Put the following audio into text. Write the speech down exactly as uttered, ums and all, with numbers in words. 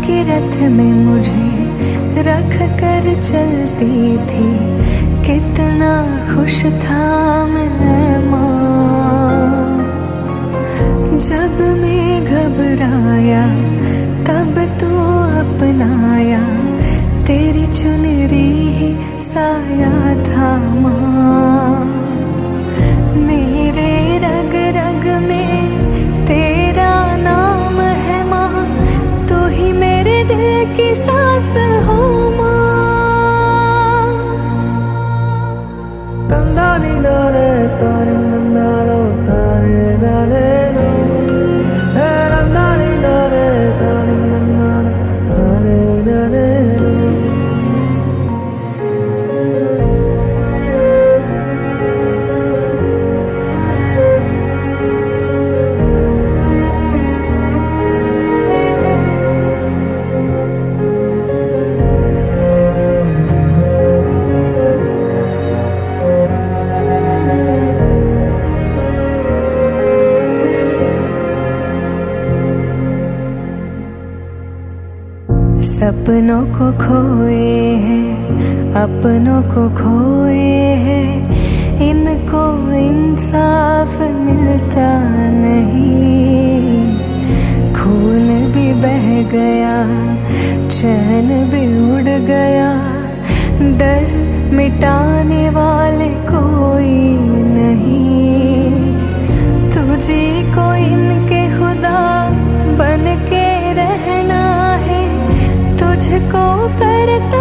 की रथ में मुझे रख कर चलती थी, कितना खुश था मैं माँ। जब मैं घबराया तब तू अपनाया, तेरी चुनरी ही साया था माँ। मेरे रग रग में तेरा नाम है माँ, तू ही मेरे दिल की सांस हो माँ। तंदानी नारे तारे नन्नारो तारे नारे नो, हे नन्नानी नारे तारे नन्नारो तारे नारे नो। सपनों को खोए हैं, अपनों को खोए हैं, इनको इंसाफ मिलता नहीं। खून भी बह गया, चैन भी उड़ गया, डर मिटाने वाले कोई नहीं। तुझे को इनके खुदा बन के रहना है, तुझको करता